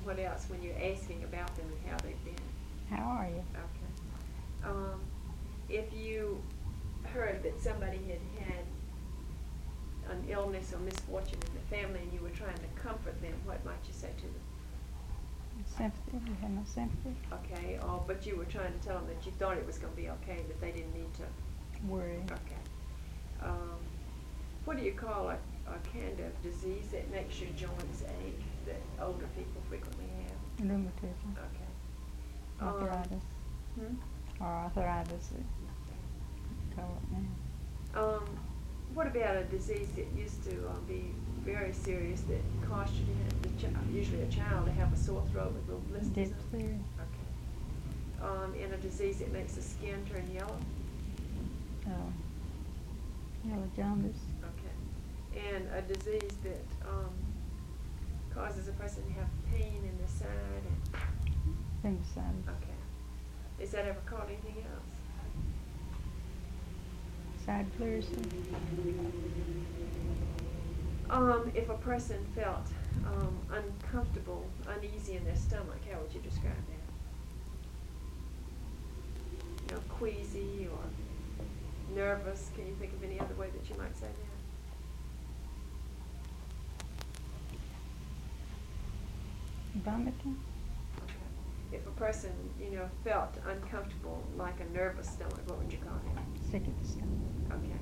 what else when you're asking about them and how they've been? How are you? Okay. If you heard that somebody had an illness or misfortune in the family and you were trying to comfort them, what might you say to them? Sympathy. You have no sympathy. Okay, but you were trying to tell them that you thought it was going to be okay, that they didn't need to Worry. Okay. What do you call a kind of disease that makes your joints ache that older people frequently have? Rheumatism. Okay. Arthritis. Or arthritis. Call it now. What about a disease that used to be very serious that caused you to have, usually a child, to have a sore throat with little blisters? Diphtheria. Okay. And a disease that makes the skin turn yellow? Yellow jaundice. Okay. And a disease that causes a person to have pain in the side? Appendicitis. Okay. Is that ever called anything else? Side pleurisy. If a person felt uncomfortable, uneasy in their stomach, how would you describe that? You know, queasy or nervous. Can you think of any other way that you might say that? Vomiting. Okay. If a person, felt uncomfortable, like a nervous stomach, what would you call it? Sick at the stomach. Okay.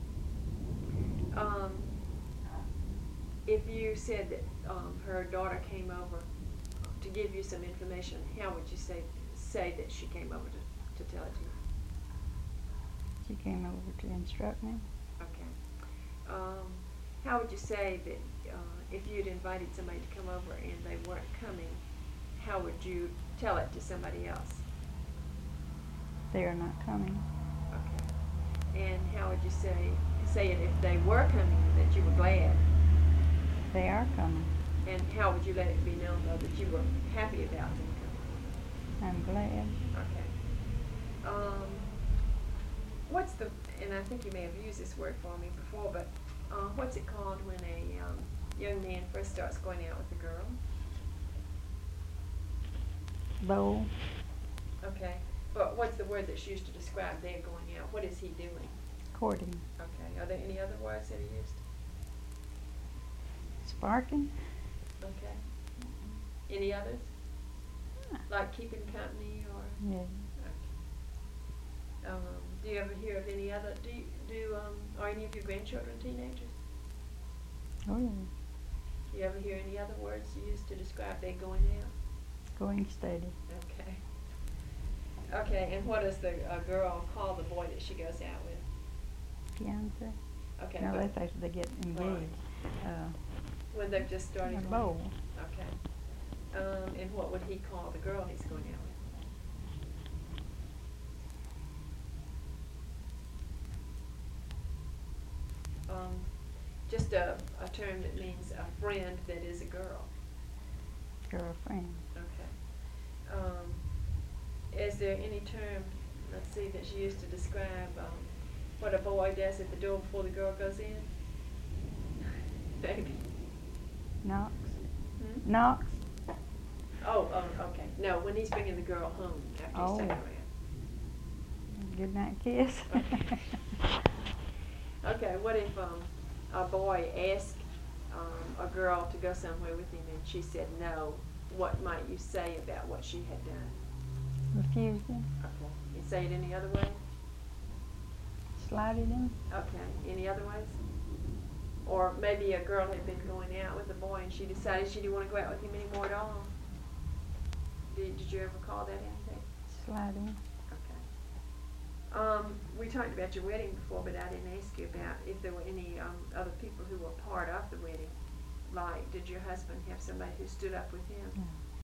If you said that her daughter came over to give you some information, how would you say that she came over to tell it to you? She came over to instruct me. Okay. How would you say that if you'd invited somebody to come over and they weren't coming, how would you tell it to somebody else? They are not coming. Okay. And how would you say it if they were coming, that you were glad? They are coming. And how would you let it be known, though, that you were happy about them coming? I'm glad. Okay. And I think you may have used this word for me before, but what's it called when a young man first starts going out with a girl? Bowl. Okay. But what's the word that's used to describe their going out? What is he doing? Courting. Okay. Are there any other words that are used? Sparking. Okay. Any others? Like keeping company or? Yeah. Okay. Do you ever hear of any other? Are any of your grandchildren teenagers? Oh yeah. Do you ever hear any other words used to describe their going out? Going steady. Okay. Okay. And what does the girl call the boy that she goes out with? Fiance. Okay. No, that's after they get engaged. When they've just started. A bowl. Okay. And what would he call the girl he's going out with? Just a term that means a friend that is a girl. Girlfriend. Okay. Is there any term, let's see, that's used to describe what a boy does at the door before the girl goes in? Baby. Knocks. Hmm? Knocks. Oh, okay. No, when he's bringing the girl home after he's taken her out. Good night kiss. Okay. Okay, what if a boy asked a girl to go somewhere with him and she said no? What might you say about what she had done? Refusing. Okay. You say it any other way? Slide it in. Okay. Any other ways? Or maybe a girl had been going out with a boy and she decided she didn't want to go out with him anymore at all. Did you ever call that anything? Slide in. Okay. We talked about your wedding before, but I didn't ask you about if there were any other people who were part of the wedding. Like, did your husband have somebody who stood up with him? No.